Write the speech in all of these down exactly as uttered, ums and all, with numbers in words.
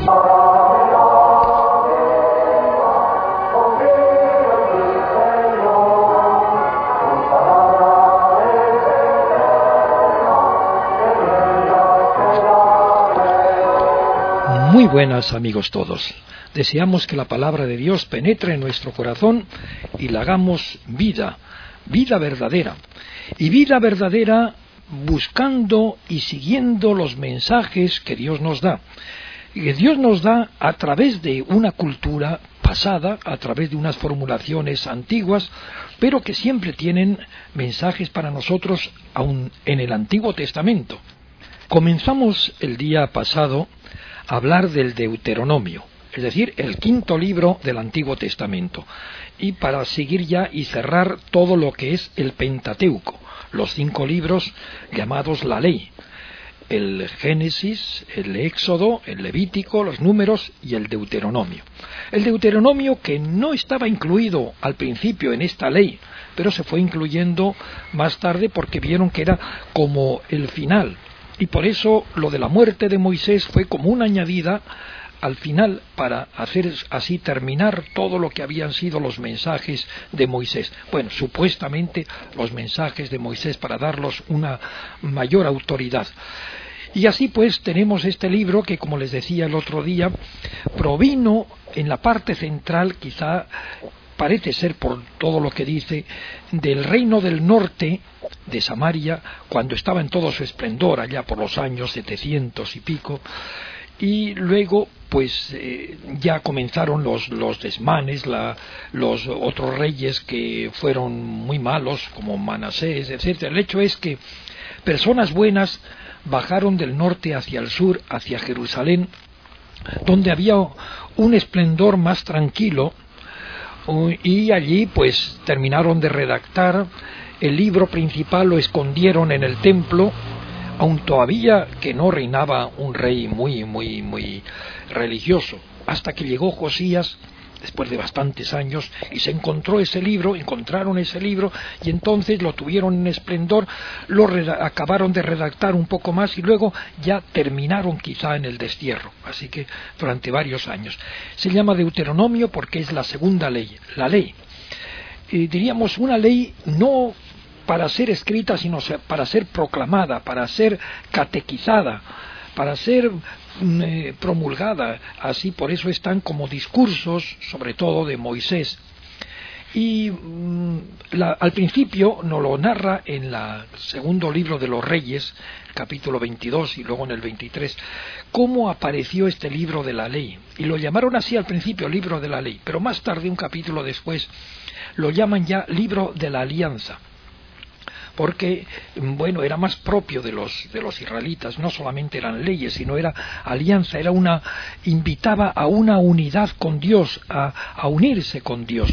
Muy buenas, amigos todos. Deseamos que la palabra de Dios penetre en nuestro corazón y la hagamos vida, vida verdadera. Y vida verdadera buscando y siguiendo los mensajes que Dios nos da. Y que Dios nos da a través de una cultura pasada, a través de unas formulaciones antiguas, pero que siempre tienen mensajes para nosotros aún en el Antiguo Testamento. Comenzamos el día pasado a hablar del Deuteronomio, es decir, el quinto libro del Antiguo Testamento, y para seguir ya y cerrar todo lo que es el Pentateuco, los cinco libros llamados la Ley, el Génesis, el Éxodo, el Levítico, los Números y el Deuteronomio. El Deuteronomio, que no estaba incluido al principio en esta ley, pero se fue incluyendo más tarde porque vieron que era como el final, y por eso lo de la muerte de Moisés fue como una añadida al final para hacer así terminar todo lo que habían sido los mensajes de Moisés. Bueno, supuestamente los mensajes de Moisés para darlos una mayor autoridad. Y así pues tenemos este libro que, como les decía el otro día, provino en la parte central, quizá parece ser por todo lo que dice, del reino del norte de Samaria, cuando estaba en todo su esplendor allá por los años setecientos y pico, y luego pues eh, ya comenzaron los, los desmanes, la, los otros reyes que fueron muy malos, como Manasés, etcétera. El hecho es que personas buenas bajaron del norte hacia el sur, hacia Jerusalén, donde había un esplendor más tranquilo, y allí pues terminaron de redactar el libro principal, lo escondieron en el templo, aun todavía que no reinaba un rey muy muy muy religioso, hasta que llegó Josías después de bastantes años y se encontró ese libro, encontraron ese libro y entonces lo tuvieron en esplendor, lo acabaron de redactar un poco más y luego ya terminaron quizá en el destierro, así que durante varios años. Se llama Deuteronomio porque es la segunda ley, la ley. Eh, diríamos una ley no para ser escrita, sino para ser proclamada, para ser catequizada, para ser eh, promulgada, así por eso están como discursos, sobre todo de Moisés. Y mm, la, al principio nos lo narra en el segundo libro de los Reyes, capítulo veintidós y luego en el veintitrés, cómo apareció este libro de la ley. Y lo llamaron así al principio, libro de la ley, pero más tarde, un capítulo después, lo llaman ya libro de la alianza, porque, bueno, era más propio de los de los israelitas, no solamente eran leyes, sino era alianza, era una, invitaba a una unidad con Dios, a, a unirse con Dios.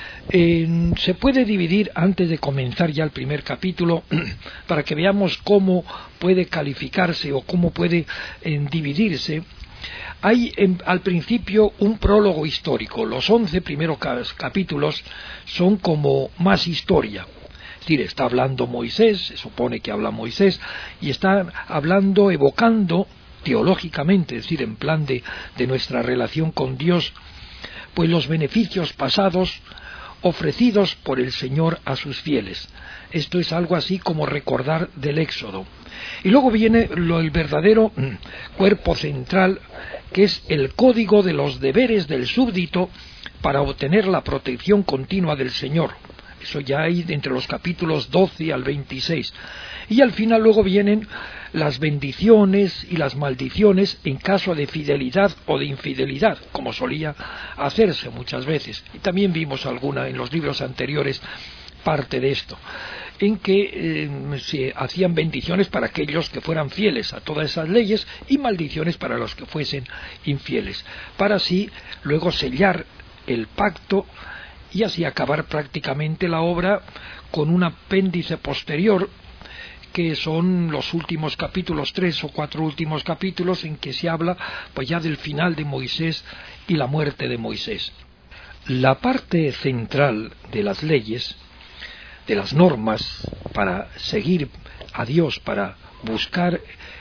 Eh, se puede dividir, antes de comenzar ya el primer capítulo, para que veamos cómo puede calificarse o cómo puede eh, dividirse. Hay en, al principio un prólogo histórico, los once primeros capítulos son como más historia. Es decir, está hablando Moisés, se supone que habla Moisés, y está hablando, evocando teológicamente, es decir, en plan de, de nuestra relación con Dios, pues los beneficios pasados ofrecidos por el Señor a sus fieles. Esto es algo así como recordar del Éxodo. Y luego viene lo, el verdadero mm, cuerpo central, que es el código de los deberes del súbdito para obtener la protección continua del Señor. Eso ya hay entre los capítulos doce al veintiséis. Y al final luego vienen las bendiciones y las maldiciones en caso de fidelidad o de infidelidad, como solía hacerse muchas veces. Y también vimos alguna en los libros anteriores parte de esto, en que eh, se hacían bendiciones para aquellos que fueran fieles a todas esas leyes y maldiciones para los que fuesen infieles, para así luego sellar el pacto y así acabar prácticamente la obra con un apéndice posterior, que son los últimos capítulos, tres o cuatro últimos capítulos, en que se habla pues ya del final de Moisés y la muerte de Moisés. La parte central de las leyes, de las normas para seguir a Dios, para buscar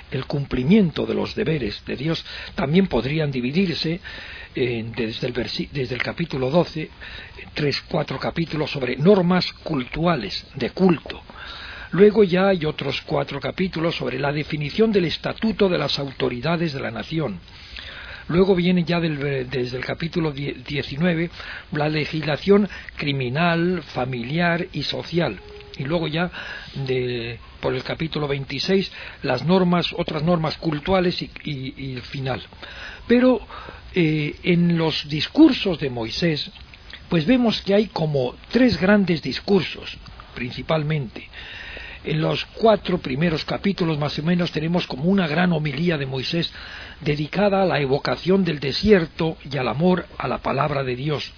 el cumplimiento de los deberes de Dios, también podrían dividirse eh, desde, el versi- desde el capítulo doce, tres, cuatro capítulos sobre normas cultuales, de culto. Luego ya hay otros cuatro capítulos sobre la definición del estatuto de las autoridades de la nación. Luego viene ya del, desde el capítulo diecinueve la legislación criminal, familiar y social. Y luego ya de, por el capítulo veintiséis las normas, otras normas cultuales y, y, y el final. Pero eh, en los discursos de Moisés, pues vemos que hay como tres grandes discursos, principalmente. En los cuatro primeros capítulos más o menos tenemos como una gran homilía de Moisés dedicada a la evocación del desierto y al amor a la palabra de Dios.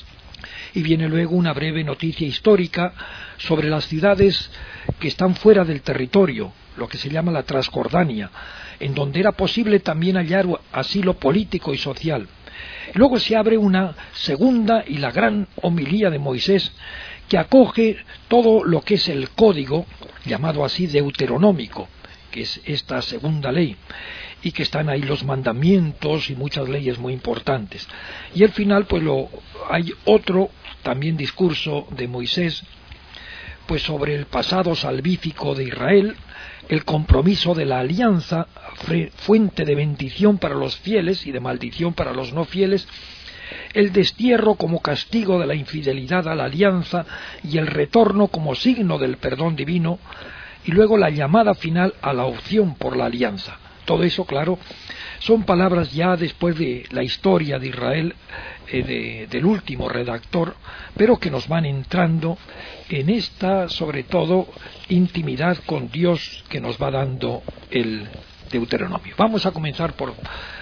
Y viene luego una breve noticia histórica sobre las ciudades que están fuera del territorio, lo que se llama la Transjordania, en donde era posible también hallar asilo político y social. Luego se abre una segunda y la gran homilía de Moisés, que acoge todo lo que es el código, llamado así deuteronómico, que es esta segunda ley, y que están ahí los mandamientos y muchas leyes muy importantes. Y al final pues lo, hay otro también discurso de Moisés, pues sobre el pasado salvífico de Israel, el compromiso de la alianza, fuente de bendición para los fieles y de maldición para los no fieles, el destierro como castigo de la infidelidad a la alianza y el retorno como signo del perdón divino, y luego la llamada final a la opción por la alianza. Todo eso, claro, son palabras ya después de la historia de Israel, eh, de, del último redactor, pero que nos van entrando en esta, sobre todo, intimidad con Dios que nos va dando el Deuteronomio. Vamos a comenzar por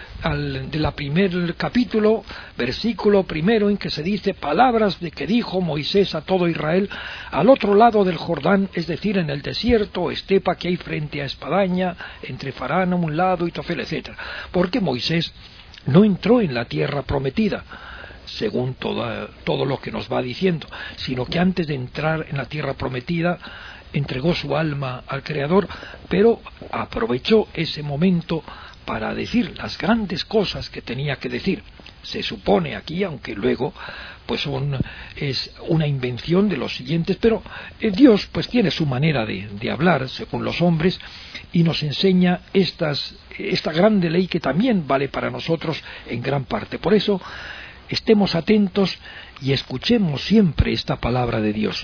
al de la primer capítulo, versículo primero, en que se dice palabras de que dijo Moisés a todo Israel al otro lado del Jordán, es decir, en el desierto o estepa que hay frente a Espadaña, entre Farán a un lado y Tofel, etcétera. Porque Moisés no entró en la tierra prometida, según todo, todo lo que nos va diciendo, sino que antes de entrar en la tierra prometida entregó su alma al Creador, pero aprovechó ese momento para decir las grandes cosas que tenía que decir. Se supone aquí, aunque luego pues son, es una invención de los siguientes, pero eh, Dios pues tiene su manera de, de hablar según los hombres y nos enseña estas, esta grande ley que también vale para nosotros en gran parte. Por eso estemos atentos y escuchemos siempre esta palabra de Dios.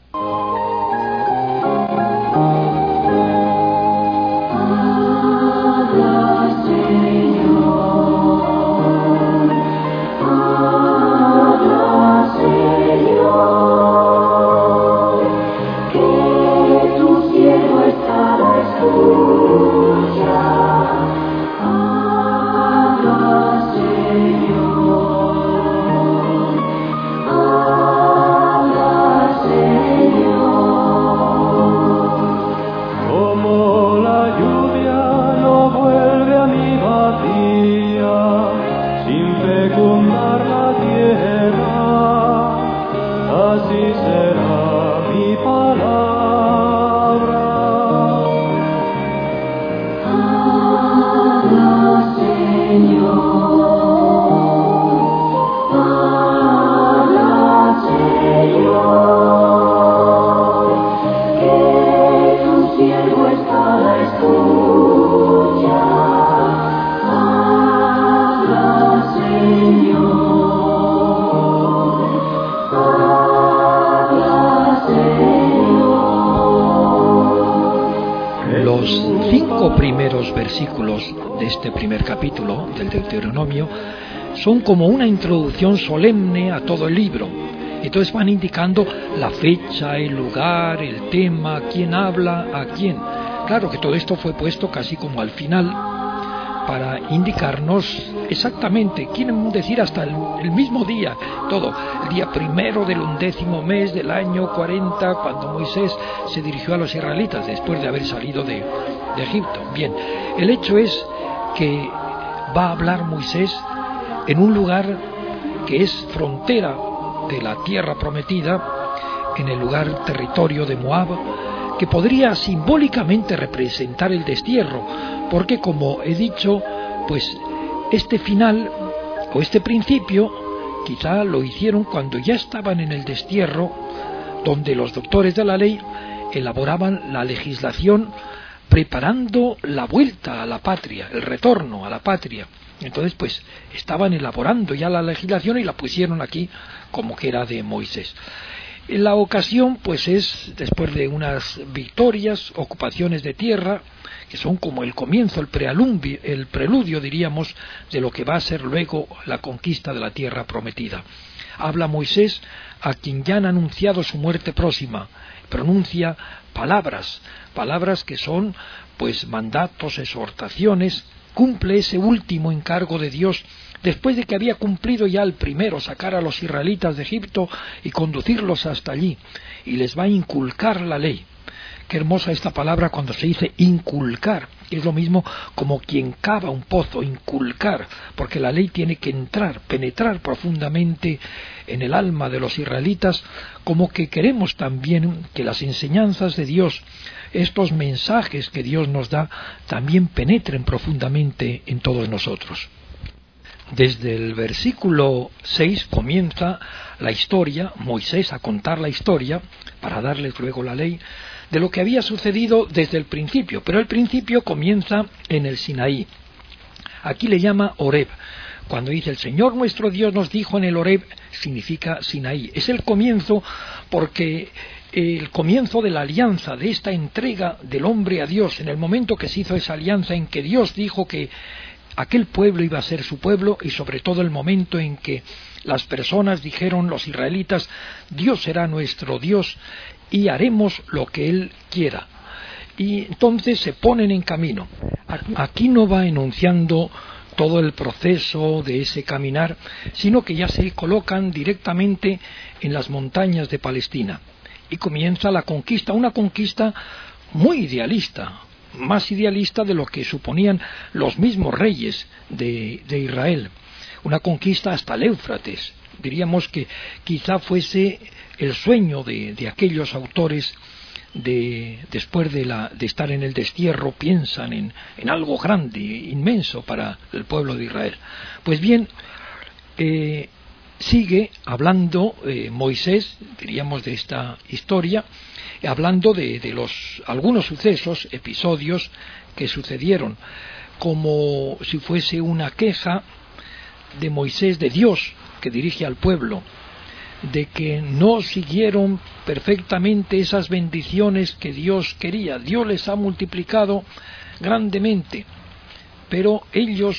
Versículos de este primer capítulo del Deuteronomio son como una introducción solemne a todo el libro. Entonces van indicando la fecha, el lugar, el tema, quién habla, a quién. Claro que todo esto fue puesto casi como al final para indicarnos exactamente, quieren decir hasta el, el mismo día, todo, el día primero del undécimo mes del año cuarenta, cuando Moisés se dirigió a los israelitas después de haber salido de, de Egipto. Bien, el hecho es que va a hablar Moisés en un lugar que es frontera de la tierra prometida, en el lugar territorio de Moab, que podría simbólicamente representar el destierro, porque como he dicho, pues este final o este principio quizá lo hicieron cuando ya estaban en el destierro, donde los doctores de la ley elaboraban la legislación preparando la vuelta a la patria, el retorno a la patria. Entonces, pues, estaban elaborando ya la legislación y la pusieron aquí como que era de Moisés. La ocasión, pues, es después de unas victorias, ocupaciones de tierra, que son como el comienzo, el preludio, el preludio, diríamos, de lo que va a ser luego la conquista de la tierra prometida. Habla Moisés, a quien ya han anunciado su muerte próxima, pronuncia palabras, palabras que son, pues, mandatos, exhortaciones, cumple ese último encargo de Dios, después de que había cumplido ya el primero, sacar a los israelitas de Egipto y conducirlos hasta allí, y les va a inculcar la ley. Qué hermosa esta palabra cuando se dice inculcar, que es lo mismo como quien cava un pozo, inculcar, porque la ley tiene que entrar, penetrar profundamente en el alma de los israelitas, como que queremos también que las enseñanzas de Dios, estos mensajes que Dios nos da, también penetren profundamente en todos nosotros. Desde el versículo seis comienza la historia, Moisés a contar la historia, para darles luego la ley, de lo que había sucedido desde el principio, pero el principio comienza en el Sinaí. Aquí le llama Horeb. Cuando dice el Señor nuestro Dios nos dijo en el Horeb, significa Sinaí. Es el comienzo porque el comienzo de la alianza, de esta entrega del hombre a Dios, en el momento que se hizo esa alianza en que Dios dijo que aquel pueblo iba a ser su pueblo, y sobre todo el momento en que las personas dijeron, los israelitas, Dios será nuestro Dios y haremos lo que Él quiera. Y entonces se ponen en camino. Aquí no va enunciando todo el proceso de ese caminar, sino que ya se colocan directamente en las montañas de Palestina. Y comienza la conquista, una conquista muy idealista, más idealista de lo que suponían los mismos reyes de, de Israel. Una conquista hasta el Éufrates. Diríamos que quizá fuese el sueño de, de aquellos autores de después de, la, de estar en el destierro, piensan en, en algo grande, inmenso para el pueblo de Israel. Pues bien, eh, sigue hablando eh, Moisés, diríamos, de esta historia, hablando de, de los algunos sucesos, episodios que sucedieron, como si fuese una queja de Moisés, de Dios, que dirige al pueblo, de que no siguieron perfectamente esas bendiciones que Dios quería. Dios les ha multiplicado grandemente, pero ellos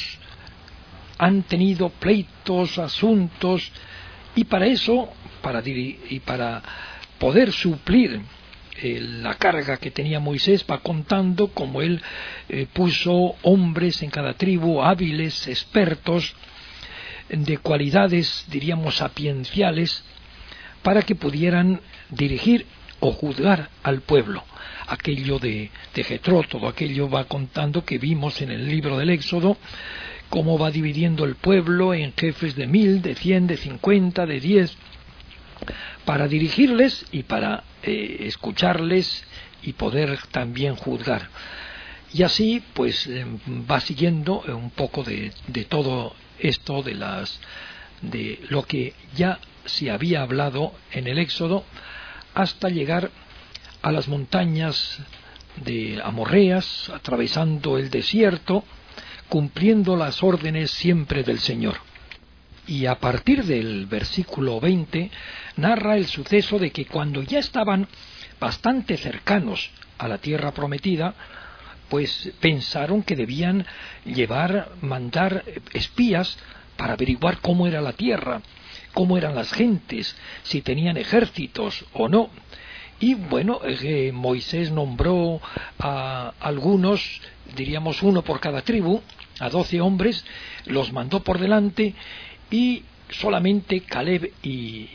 han tenido pleitos, asuntos, y para eso, para, y para poder suplir eh, la carga que tenía Moisés, va contando como él eh, puso hombres en cada tribu, hábiles, expertos, de cualidades, diríamos, sapienciales, para que pudieran dirigir o juzgar al pueblo. Aquello de, de Jetro, todo aquello va contando que vimos en el libro del Éxodo, cómo va dividiendo el pueblo en jefes de mil, de cien, de cincuenta, de diez, para dirigirles y para eh, escucharles y poder también juzgar. Y así, pues, eh, va siguiendo un poco de, de todo esto, de las de lo que ya se había hablado en el Éxodo, hasta llegar a las montañas de Amorreas, atravesando el desierto, cumpliendo las órdenes siempre del Señor. Y a partir del versículo veinte narra el suceso de que cuando ya estaban bastante cercanos a la tierra prometida, pues pensaron que debían llevar, mandar espías para averiguar cómo era la tierra, cómo eran las gentes, si tenían ejércitos o no. Y bueno, eh, Moisés nombró a algunos, diríamos uno por cada tribu, a doce hombres, los mandó por delante, y solamente Caleb y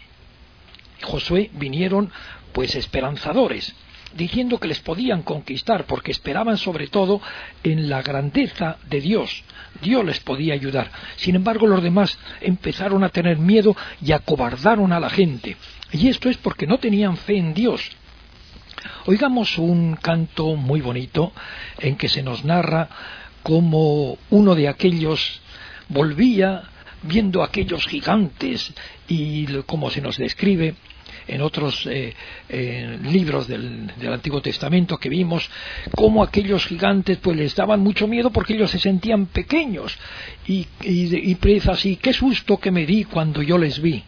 Josué vinieron pues esperanzadores, diciendo que les podían conquistar, porque esperaban sobre todo en la grandeza de Dios. Dios les podía ayudar. Sin embargo, los demás empezaron a tener miedo y acobardaron a la gente. Y esto es porque no tenían fe en Dios. Oigamos un canto muy bonito en que se nos narra como uno de aquellos volvía viendo aquellos gigantes y como se nos describe en otros eh, eh, libros del, del Antiguo Testamento que vimos, cómo aquellos gigantes pues les daban mucho miedo porque ellos se sentían pequeños y, y, y presa así, qué susto que me di cuando yo les vi.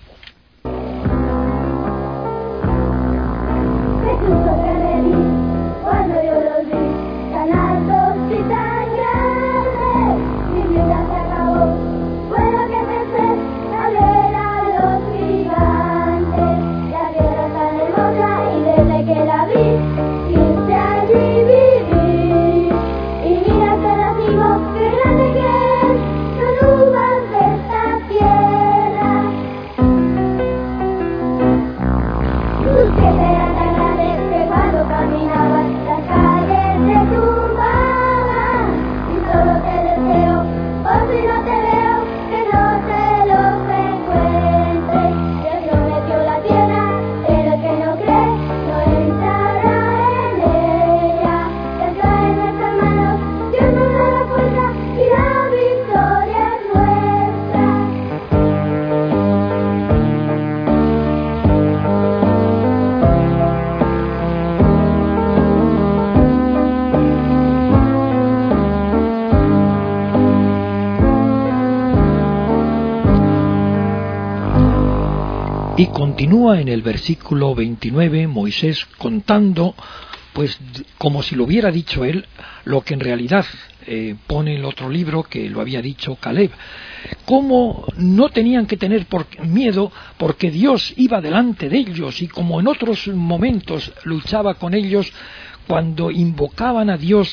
Y continúa en el versículo veintinueve Moisés contando, pues como si lo hubiera dicho él, lo que en realidad eh, pone el otro libro que lo había dicho Caleb. Cómo no tenían que tener por miedo porque Dios iba delante de ellos y como en otros momentos luchaba con ellos, cuando invocaban a Dios,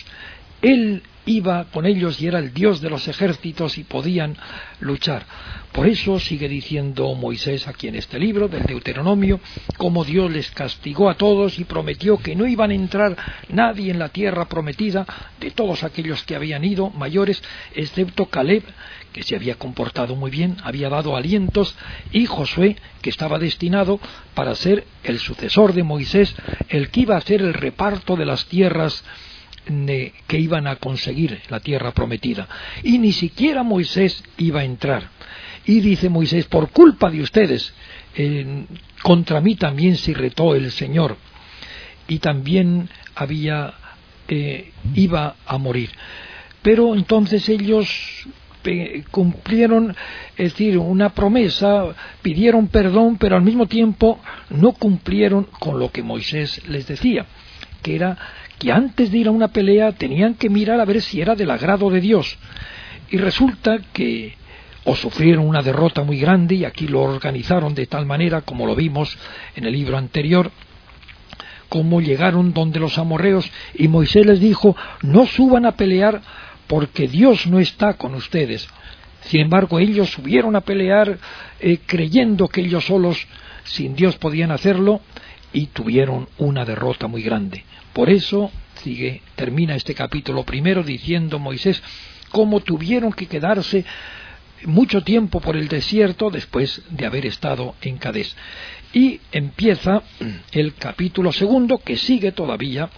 Él iba con ellos y era el Dios de los ejércitos y podían luchar. Por eso sigue diciendo Moisés aquí en este libro del Deuteronomio, cómo Dios les castigó a todos y prometió que no iban a entrar nadie en la tierra prometida de todos aquellos que habían ido, mayores, excepto Caleb, que se había comportado muy bien, había dado alientos, y Josué, que estaba destinado para ser el sucesor de Moisés, el que iba a hacer el reparto de las tierras que iban a conseguir la tierra prometida. Y ni siquiera Moisés iba a entrar. Y dice Moisés, por culpa de ustedes, eh, contra mí también se irritó el Señor. Y también había, eh, iba a morir. Pero entonces ellos eh, cumplieron, es decir, una promesa, pidieron perdón, pero al mismo tiempo no cumplieron con lo que Moisés les decía, que era que antes de ir a una pelea tenían que mirar a ver si era del agrado de Dios. Y resulta que o sufrieron una derrota muy grande, y aquí lo organizaron de tal manera, como lo vimos en el libro anterior, como llegaron donde los amorreos, y Moisés les dijo, no suban a pelear porque Dios no está con ustedes. Sin embargo, ellos subieron a pelear eh, creyendo que ellos solos, sin Dios, podían hacerlo, y tuvieron una derrota muy grande. Por eso sigue, termina este capítulo primero diciendo Moisés cómo tuvieron que quedarse mucho tiempo por el desierto después de haber estado en Cadés. Y empieza el capítulo segundo, que sigue todavía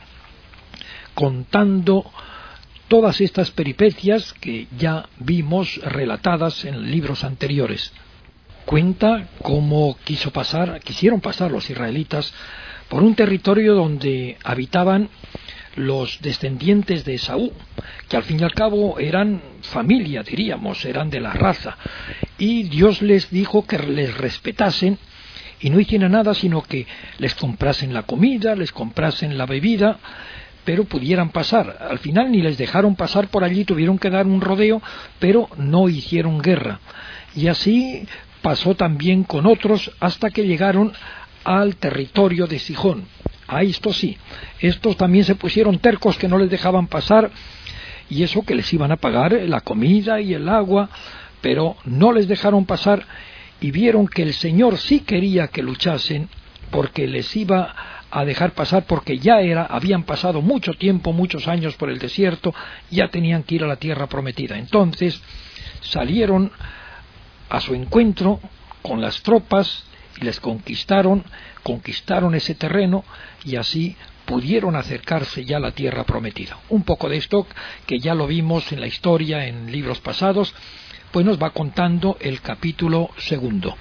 contando todas estas peripecias que ya vimos relatadas en libros anteriores. Cuenta cómo quiso pasar, quisieron pasar los israelitas por un territorio donde habitaban los descendientes de Esaú, que al fin y al cabo eran familia, diríamos, eran de la raza, y Dios les dijo que les respetasen y no hicieran nada, sino que les comprasen la comida, les comprasen la bebida, pero pudieran pasar. Al final ni les dejaron pasar por allí, tuvieron que dar un rodeo, pero no hicieron guerra. Y así pasó también con otros hasta que llegaron al territorio de Sihón. A estos sí, estos también se pusieron tercos que no les dejaban pasar, y eso que les iban a pagar la comida y el agua, pero no les dejaron pasar, y vieron que el Señor sí quería que luchasen, porque les iba a dejar pasar, porque ya era, habían pasado mucho tiempo, muchos años por el desierto, ya tenían que ir a la tierra prometida. Entonces salieron a su encuentro con las tropas y les conquistaron, conquistaron ese terreno, y así pudieron acercarse ya a la tierra prometida. Un poco de esto que ya lo vimos en la historia, en libros pasados, pues nos va contando el capítulo segundo.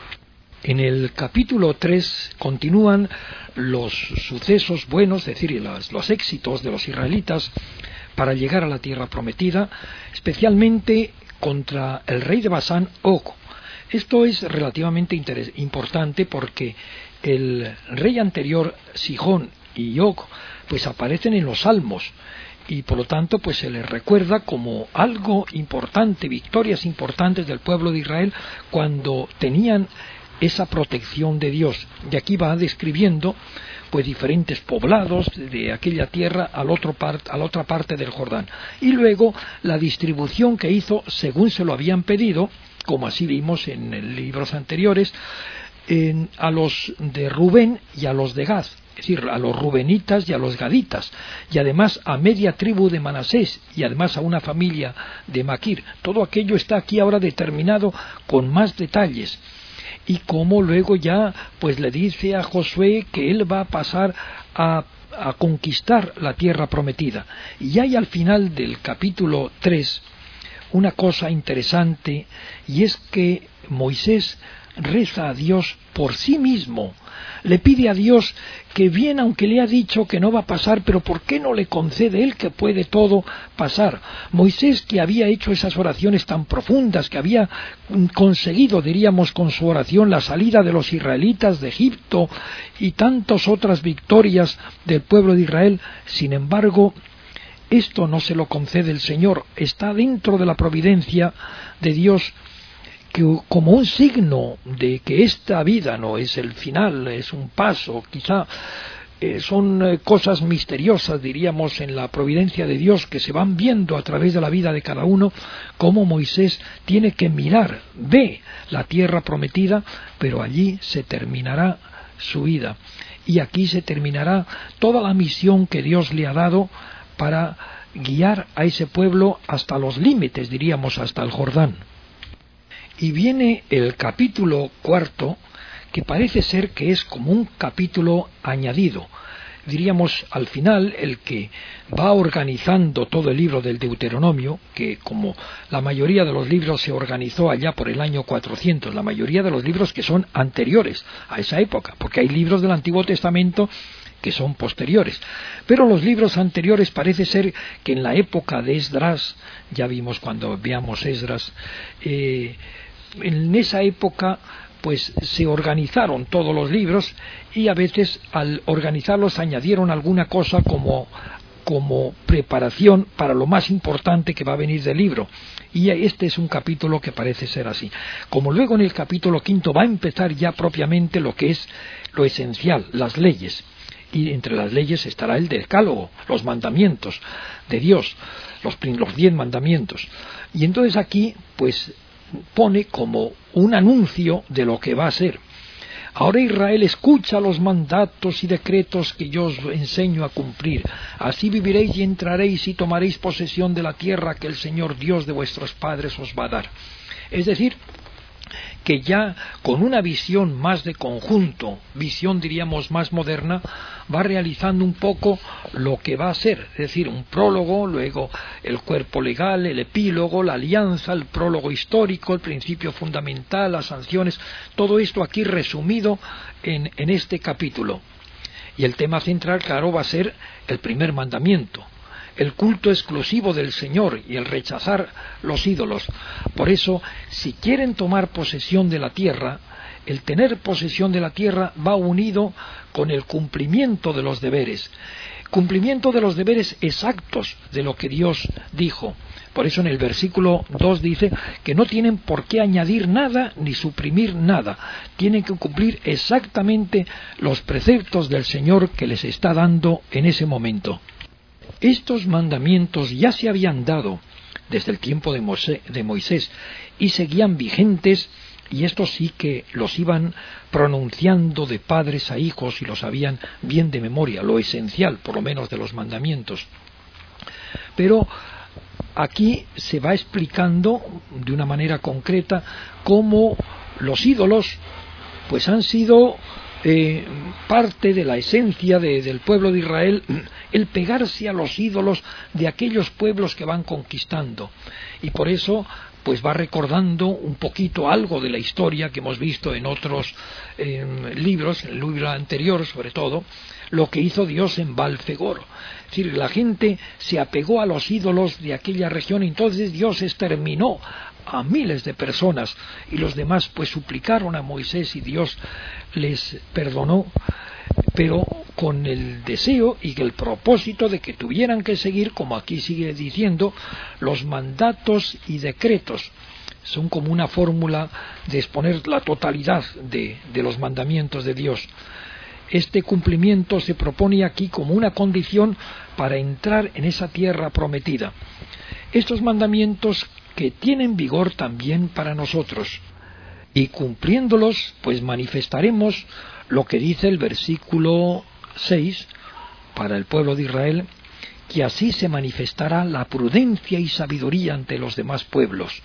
En el capítulo tres continúan los sucesos buenos, es decir, los, los éxitos de los israelitas para llegar a la tierra prometida, especialmente contra el rey de Basán, Og. Esto es relativamente interes- importante porque el rey anterior, Sihón y Og, pues aparecen en los Salmos y por lo tanto pues se les recuerda como algo importante, victorias importantes del pueblo de Israel cuando tenían esa protección de Dios. Y aquí va describiendo pues diferentes poblados de aquella tierra al otro part, a la otra parte del Jordán. Y luego la distribución que hizo según se lo habían pedido, como así vimos en libros anteriores, en, a los de Rubén y a los de Gad, es decir, a los rubenitas y a los gaditas, y además a media tribu de Manasés, y además a una familia de Maquir. Todo aquello está aquí ahora determinado con más detalles. Y como luego ya pues le dice a Josué que él va a pasar a, a conquistar la tierra prometida. Y hay al final del capítulo tres una cosa interesante, y es que Moisés reza a Dios por sí mismo. Le pide a Dios que bien, aunque le ha dicho que no va a pasar, pero ¿por qué no le concede él que puede todo pasar? Moisés, que había hecho esas oraciones tan profundas, que había conseguido, diríamos, con su oración la salida de los israelitas de Egipto y tantas otras victorias del pueblo de Israel, sin embargo, esto no se lo concede el Señor. Está dentro de la providencia de Dios, que como un signo de que esta vida no es el final, es un paso, quizá eh, son eh, cosas misteriosas, diríamos, en la providencia de Dios, que se van viendo a través de la vida de cada uno, como Moisés tiene que mirar, ve la tierra prometida, pero allí se terminará su vida. Y aquí se terminará toda la misión que Dios le ha dado para guiar a ese pueblo hasta los límites, diríamos, hasta el Jordán. Y viene el capítulo cuarto, que parece ser que es como un capítulo añadido. Diríamos al final el que va organizando todo el libro del Deuteronomio, que como la mayoría de los libros se organizó allá por el año cuatrocientos, la mayoría de los libros que son anteriores a esa época, porque hay libros del Antiguo Testamento que son posteriores. Pero los libros anteriores parece ser que en la época de Esdras, ya vimos cuando veamos Esdras, eh, en esa época pues se organizaron todos los libros y a veces al organizarlos añadieron alguna cosa como, como preparación para lo más importante que va a venir del libro. Y este es un capítulo que parece ser así. Como luego en el capítulo quinto va a empezar ya propiamente lo que es lo esencial, las leyes. Y entre las leyes estará el decálogo, los mandamientos de Dios, los, los diez mandamientos. Y entonces aquí pues pone como un anuncio de lo que va a ser. Ahora Israel, escucha los mandatos y decretos que yo os enseño a cumplir. Así viviréis y entraréis y tomaréis posesión de la tierra que el Señor Dios de vuestros padres os va a dar. Es decir, que ya con una visión más de conjunto, visión diríamos más moderna, va realizando un poco lo que va a ser, es decir, un prólogo, luego el cuerpo legal, el epílogo, la alianza, el prólogo histórico, el principio fundamental, las sanciones, todo esto aquí resumido en, en este capítulo. Y el tema central, claro, va a ser el primer mandamiento, el culto exclusivo del Señor y el rechazar los ídolos. Por eso, si quieren tomar posesión de la tierra, el tener posesión de la tierra va unido con el cumplimiento de los deberes. Cumplimiento de los deberes exactos de lo que Dios dijo. Por eso en el versículo dos dice que no tienen por qué añadir nada ni suprimir nada. Tienen que cumplir exactamente los preceptos del Señor que les está dando en ese momento. Estos mandamientos ya se habían dado desde el tiempo de Moisés, de Moisés y seguían vigentes, y estos sí que los iban pronunciando de padres a hijos y los sabían bien de memoria, lo esencial por lo menos de los mandamientos. Pero aquí se va explicando de una manera concreta cómo los ídolos pues han sido eh, parte de la esencia de, del pueblo de Israel el pegarse a los ídolos de aquellos pueblos que van conquistando, y por eso pues va recordando un poquito algo de la historia que hemos visto en otros eh, libros, en el libro anterior sobre todo, lo que hizo Dios en Baal-Fegor. Es decir, la gente se apegó a los ídolos de aquella región, y entonces Dios exterminó a miles de personas, y los demás pues suplicaron a Moisés y Dios les perdonó, pero con el deseo y el propósito de que tuvieran que seguir, como aquí sigue diciendo, los mandatos y decretos. Son como una fórmula de exponer la totalidad de, de los mandamientos de Dios. Este cumplimiento se propone aquí como una condición para entrar en esa tierra prometida. Estos mandamientos que tienen vigor también para nosotros, y cumpliéndolos pues manifestaremos lo que dice el versículo seis para el pueblo de Israel, que así se manifestará la prudencia y sabiduría ante los demás pueblos.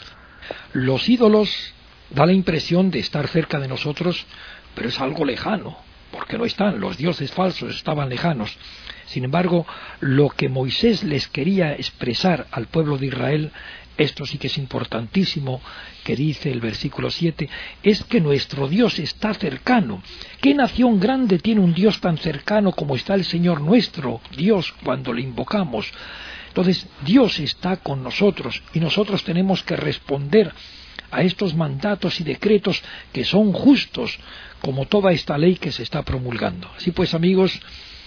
Los ídolos da la impresión de estar cerca de nosotros, pero es algo lejano, porque no están, los dioses falsos estaban lejanos. Sin embargo, lo que Moisés les quería expresar al pueblo de Israel, esto sí que es importantísimo, que dice el versículo siete, es que nuestro Dios está cercano. ¿Qué nación grande tiene un Dios tan cercano como está el Señor nuestro Dios cuando le invocamos? Entonces, Dios está con nosotros, y nosotros tenemos que responder a estos mandatos y decretos que son justos, como toda esta ley que se está promulgando. Así pues, amigos,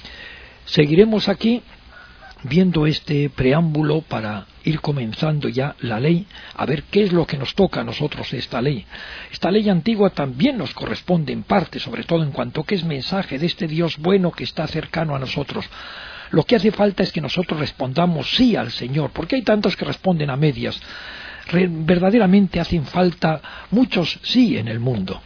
seguiremos aquí viendo este preámbulo para ir comenzando ya la ley, a ver qué es lo que nos toca a nosotros esta ley. Esta ley antigua también nos corresponde en parte, sobre todo en cuanto que es mensaje de este Dios bueno que está cercano a nosotros. Lo que hace falta es que nosotros respondamos sí al Señor, porque hay tantos que responden a medias. Re- verdaderamente hacen falta muchos sí en el mundo.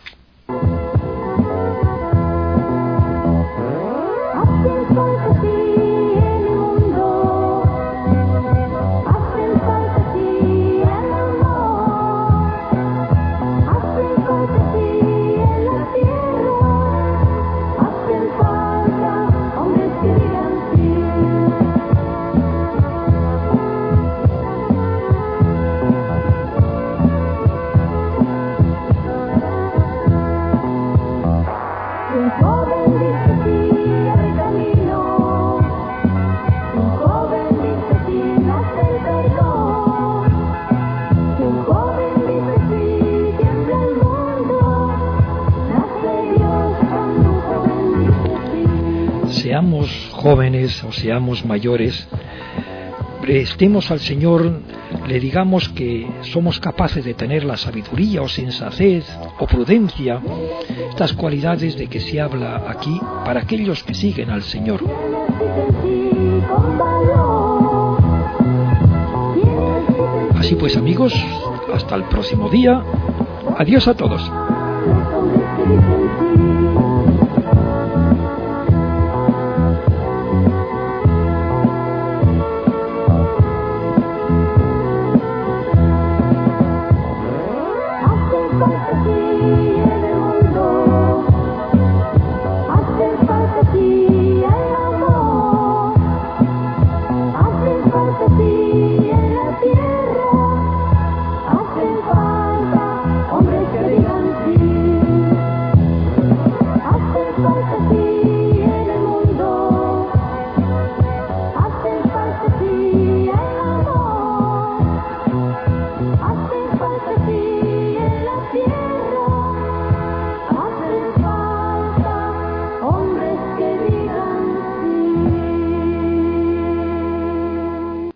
Seamos jóvenes o seamos mayores, prestemos al Señor, le digamos que somos capaces de tener la sabiduría o sensatez o prudencia, estas cualidades de que se habla aquí para aquellos que siguen al Señor. Así pues, amigos, hasta el próximo día. Adiós a todos.